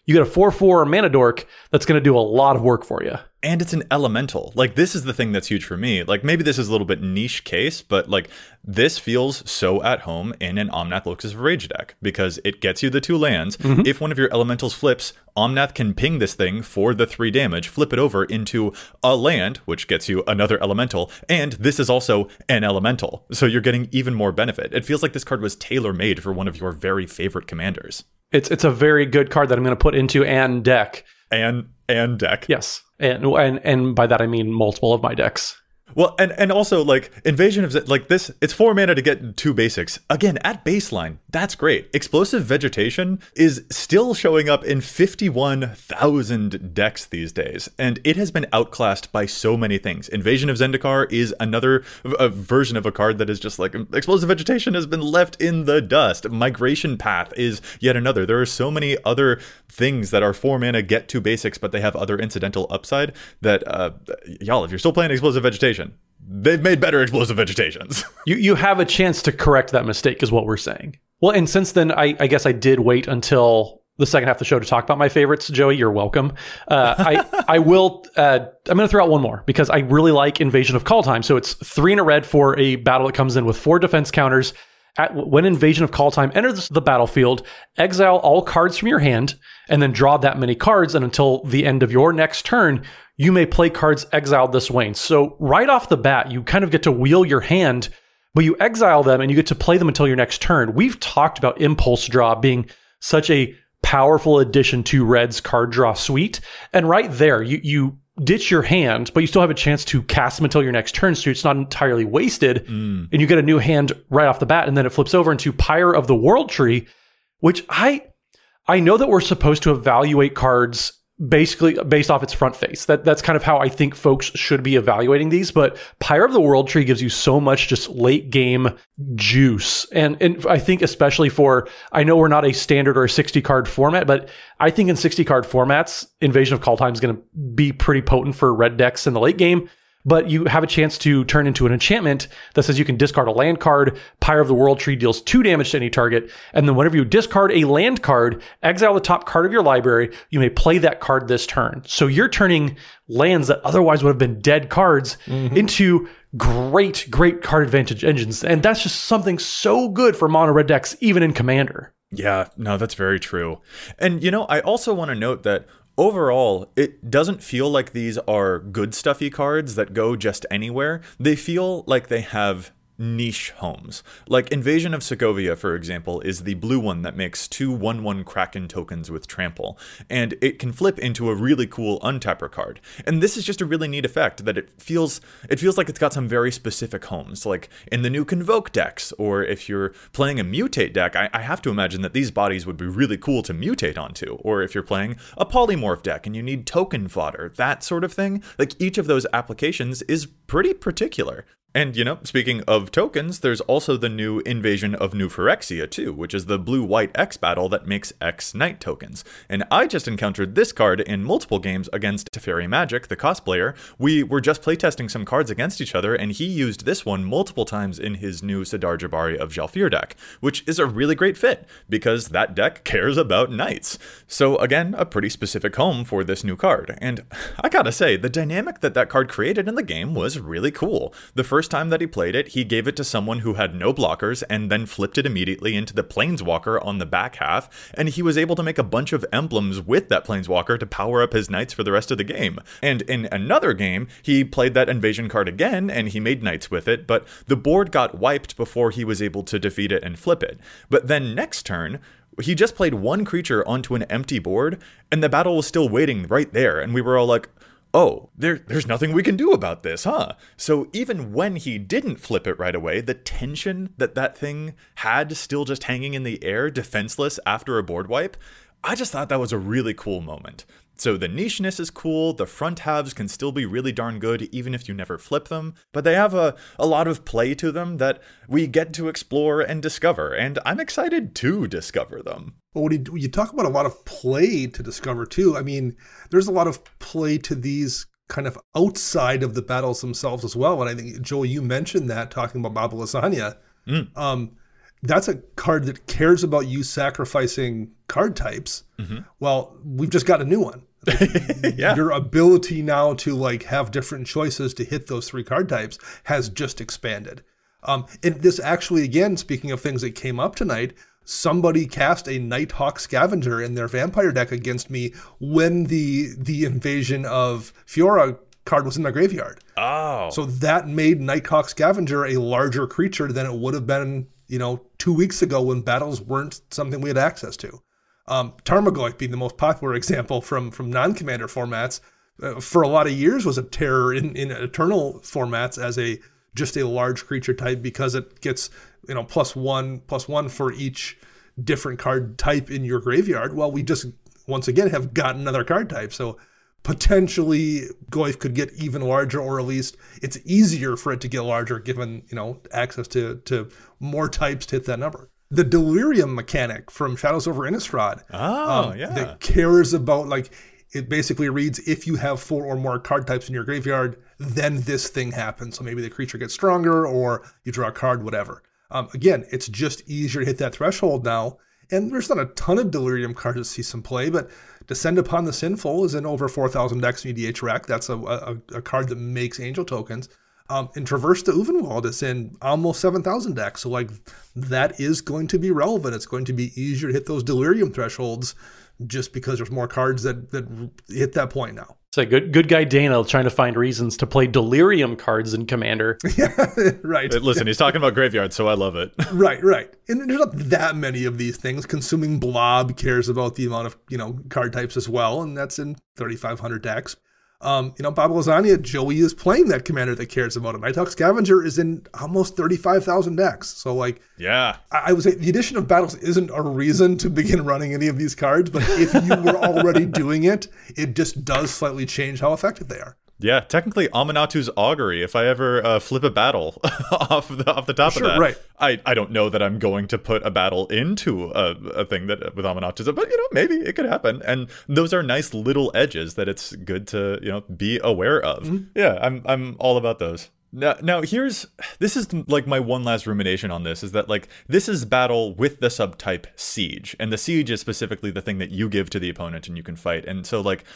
you get a four four mana dork that's going to do a lot of work for you. And it's an elemental. Like, this is the thing that's huge for me. Like, maybe this is a little bit niche case, but like, this feels so at home in an Omnath Locus of Rage deck because it gets you the two lands. Mm-hmm. If one of your elementals flips, Omnath can ping this thing for the three damage, flip it over into a land, which gets you another elemental, and this is also an elemental. So you're getting even more benefit. It feels like this card was tailor-made for one of your very favorite commanders. It's it's a very good card that I'm going to put into an deck. And and deck. Yes. And and and by that I mean multiple of my decks. Well, and, and also, like, Invasion of Z- like this, it's four mana to get two basics. Again, at baseline, that's great. Explosive Vegetation is still showing up in fifty-one thousand decks these days, and it has been outclassed by so many things. Invasion of Zendikar is another a version of a card that is just like, Explosive Vegetation has been left in the dust. Migration Path is yet another. There are so many other things that are four mana, get two basics, but they have other incidental upside that, uh, y'all, if you're still playing Explosive Vegetation, they've made better Explosive Vegetations. you you have a chance to correct that mistake is what we're saying. Well, and since then, I, I guess I did wait until the second half of the show to talk about my favorites. Joey, you're welcome. Uh, I I will, uh, I'm going to throw out one more because I really like Invasion of Kaldheim. So it's three in a red for a battle that comes in with four defense counters. At, when Invasion of Kaldheim enters the battlefield, exile all cards from your hand and then draw that many cards. And until the end of your next turn, you may play cards exiled this way. So right off the bat, you kind of get to wheel your hand, but you exile them and you get to play them until your next turn. We've talked about Impulse Draw being such a powerful addition to Red's card draw suite. And right there, you, you ditch your hand, but you still have a chance to cast them until your next turn, so it's not entirely wasted. Mm. And you get a new hand right off the bat, and then it flips over into Pyre of the World Tree, which I I know that we're supposed to evaluate cards basically based off its front face. That that's kind of how I think folks should be evaluating these. But Pyre of the World Tree gives you so much just late game juice. And and I think especially for, I know we're not a standard or a sixty card format, but I think in sixty card formats, Invasion of Kaldheim is going to be pretty potent for red decks in the late game. But you have a chance to turn into an enchantment that says you can discard a land card. Pyre of the World Tree deals two damage to any target. And then whenever you discard a land card, exile the top card of your library, you may play that card this turn. So you're turning lands that otherwise would have been dead cards mm-hmm. into great, great card advantage engines. And that's just something so good for mono red decks, even in Commander. Yeah, no, that's very true. And, you know, I also want to note that overall, it doesn't feel like these are good stuffy cards that go just anywhere. They feel like they have niche homes. Like Invasion of Sokovia, for example, is the blue one that makes two one one Kraken tokens with Trample, and it can flip into a really cool untapper card. And this is just a really neat effect that it feels it feels like it's got some very specific homes, like in the new Convoke decks, or if you're playing a Mutate deck, I, I have to imagine that these bodies would be really cool to mutate onto, or if you're playing a Polymorph deck and you need token fodder, that sort of thing. Like each of those applications is pretty particular. And, you know, speaking of tokens, there's also the new Invasion of New Phyrexia, too, which is the blue-white X battle that makes X Knight tokens. And I just encountered this card in multiple games against Teferi Magic, the cosplayer. We were just playtesting some cards against each other, and he used this one multiple times in his new Sidar Jabari of Jalfir deck, which is a really great fit, because that deck cares about knights. So, again, a pretty specific home for this new card. And I gotta say, the dynamic that that card created in the game was really cool. The first time that he played it, he gave it to someone who had no blockers and then flipped it immediately into the Planeswalker on the back half, and he was able to make a bunch of emblems with that Planeswalker to power up his knights for the rest of the game. And in another game, he played that invasion card again, and he made knights with it, but the board got wiped before he was able to defeat it and flip it. But then next turn, he just played one creature onto an empty board, and the battle was still waiting right there, and we were all like, oh, there, there's nothing we can do about this, huh? So even when he didn't flip it right away, the tension that that thing had still just hanging in the air, defenseless after a board wipe, I just thought that was a really cool moment. So the nicheness is cool, the front halves can still be really darn good even if you never flip them, but they have a, a lot of play to them that we get to explore and discover, and I'm excited to discover them. Well, when you, when you talk about a lot of play to discover too, I mean, there's a lot of play to these kind of outside of the battles themselves as well, and I think, Joel, you mentioned that talking about Baba Lasagna. Mm. Um, that's a card that cares about you sacrificing card types. Mm-hmm. Well, we've just got a new one. Yeah. Your ability now to like have different choices to hit those three card types has just expanded. Um, and this actually, again, speaking of things that came up tonight, somebody cast a Nighthawk Scavenger in their vampire deck against me when the the Invasion of Fiora card was in my graveyard. Oh. So that made Nighthawk Scavenger a larger creature than it would have been, you know, two weeks ago when battles weren't something we had access to. Um, Tarmogoyf being the most popular example from, from non-commander formats, uh, for a lot of years was a terror in, in Eternal formats as a just a large creature type because it gets, you know, plus one, plus one for each different card type in your graveyard. Well, we just, once again, have got another card type. So potentially Goyf could get even larger, or at least it's easier for it to get larger given, you know, access to, to more types to hit that number. The Delirium mechanic from Shadows over Innistrad oh, um, yeah. that cares about, like, it basically reads, if you have four or more card types in your graveyard, then this thing happens. So maybe the creature gets stronger or you draw a card, whatever. Um, again, it's just easier to hit that threshold now. And there's not a ton of Delirium cards that see some play, but Descend Upon the Sinful is in over four thousand decks in E D H Rec. That's a, a, a card that makes angel tokens. Um, and Traverse the Uvenwald is in almost seven thousand decks. So like that is going to be relevant. It's going to be easier to hit those Delirium thresholds just because there's more cards that, that hit that point now. It's like good good guy Dana trying to find reasons to play Delirium cards in Commander. Yeah, right. Listen, he's talking about graveyards, so I love it. Right, right. And there's not that many of these things. Consuming Blob cares about the amount of, you know, card types as well, and that's in thirty-five hundred decks. Um, you know, Bob Lasagna, Joey is playing that commander that cares about it. Nighthawk Scavenger is in almost thirty-five thousand decks. So, like, yeah, I, I would say the addition of battles isn't a reason to begin running any of these cards, but if you were already doing it, it just does slightly change how effective they are. Yeah, technically Aminatu's Augury, if I ever uh, flip a battle off the off the top sure, of that. Right. I, I don't know that I'm going to put a battle into a, a thing that with Aminatu's, but you know, maybe it could happen. And those are nice little edges that it's good to, you know, be aware of. Mm-hmm. Yeah, I'm I'm all about those. Now, now here's, this is like my one last rumination on this, is that like, this is battle with the subtype Siege. And the Siege is specifically the thing that you give to the opponent and you can fight. And so like,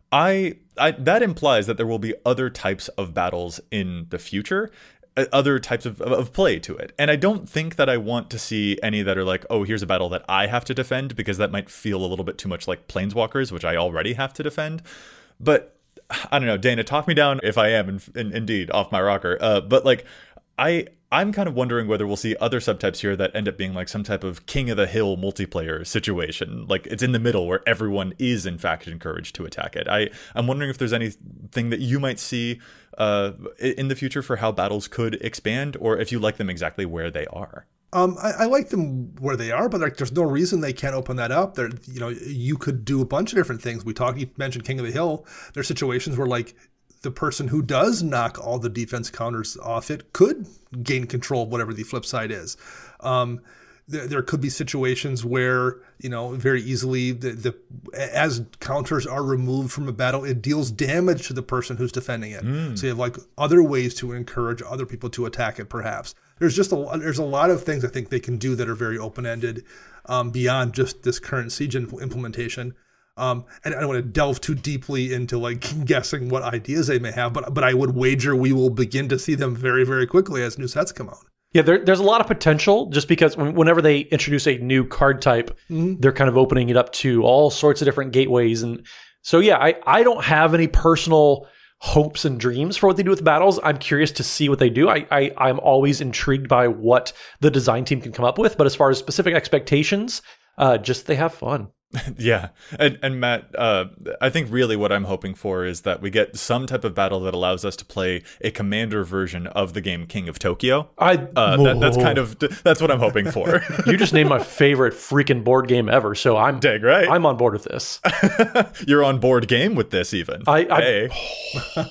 I, I that implies that there will be other types of battles in the future, uh, other types of, of play to it. And I don't think that I want to see any that are like, oh, here's a battle that I have to defend, because that might feel a little bit too much like Planeswalkers, which I already have to defend. But I don't know, Dana, talk me down if I am in, in, indeed off my rocker. Uh, but like, I... I'm kind of wondering whether we'll see other subtypes here that end up being like some type of King of the Hill multiplayer situation. Like it's in the middle where everyone is in fact encouraged to attack it. I, I'm wondering if there's anything that you might see uh, in the future for how battles could expand, or if you like them exactly where they are. Um, I, I like them where they are, but like, there's no reason they can't open that up. There, you know, you could do a bunch of different things. We talked, you mentioned King of the Hill. There's situations where like, the person who does knock all the defense counters off it could gain control of whatever the flip side is. Um, there, there could be situations where, you know, very easily the, the as counters are removed from a battle, it deals damage to the person who's defending it. Mm. So you have like other ways to encourage other people to attack it, perhaps. There's just a there's a lot of things I think they can do that are very open-ended um, beyond just this current Siege implementation. Um, and I don't want to delve too deeply into like guessing what ideas they may have, but but I would wager we will begin to see them very, very quickly as new sets come out. Yeah, there, there's a lot of potential just because whenever they introduce a new card type, mm-hmm. they're kind of opening it up to all sorts of different gateways. And so, yeah, I, I don't have any personal hopes and dreams for what they do with battles. I'm curious to see what they do. I, I, I'm always intrigued by what the design team can come up with. But as far as specific expectations, uh, just they have fun. Yeah. And, and Matt, uh, I think really what I'm hoping for is that we get some type of battle that allows us to play a commander version of the game King of Tokyo. I uh, that, that's kind of, that's what I'm hoping for. You just named my favorite freaking board game ever. So I'm, Dang right. I'm on board with this. You're on board game with this even. I, I, hey.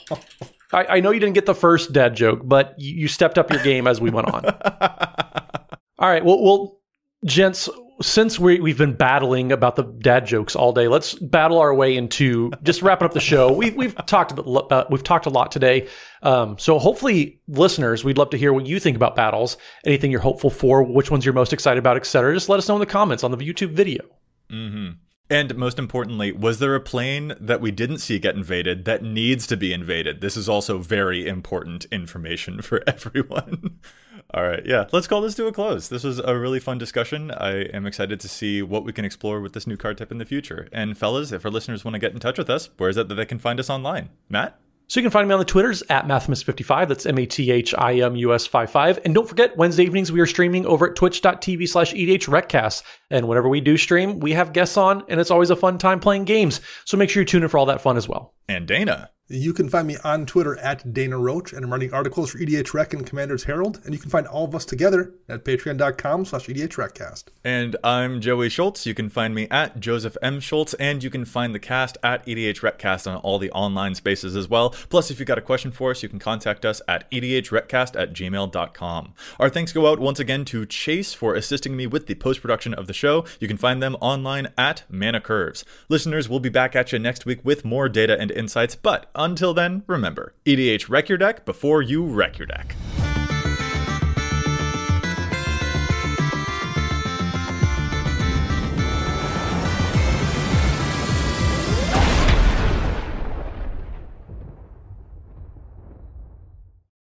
I, I know you didn't get the first dad joke, but you, you stepped up your game as we went on. All right. Well, we'll Gents, since we, we've been battling about the dad jokes all day, let's battle our way into just wrapping up the show. We've we've talked about uh, we've talked a lot today. Um, so hopefully, listeners, we'd love to hear what you think about battles. Anything you're hopeful for, which ones you're most excited about, et cetera. Just let us know in the comments on the YouTube video. Mm-hmm. And most importantly, was there a plane that we didn't see get invaded that needs to be invaded? This is also very important information for everyone. All right, yeah, let's call this to a close. This was a really fun discussion. I am excited to see what we can explore with this new card type in the future. And fellas, if our listeners want to get in touch with us, where is it that they can find us online? Matt? So you can find me on the Twitters at Mathimus fifty-five. That's M A T H I M U S fifty-five. And don't forget, Wednesday evenings we are streaming over at twitch.tv slash EDHRecast. And whenever we do stream, we have guests on, and it's always a fun time playing games. So make sure you tune in for all that fun as well. And Dana? You can find me on Twitter at Dana Roach, and I'm writing articles for EDHREC and Commander's Herald. And you can find all of us together at patreon.com slash EDHRecast. And I'm Joey Schultz. You can find me at Joseph M. Schultz, and you can find the cast at EDHRecast on all the online spaces as well. Plus, if you've got a question for us, you can contact us at EDHRecast at gmail dot com. Our thanks go out once again to Chase for assisting me with the post-production of the show. You can find them online at Mana Curves. Listeners, we'll be back at you next week with more data and insights, but until then, remember, E D H wreck your deck before you wreck your deck.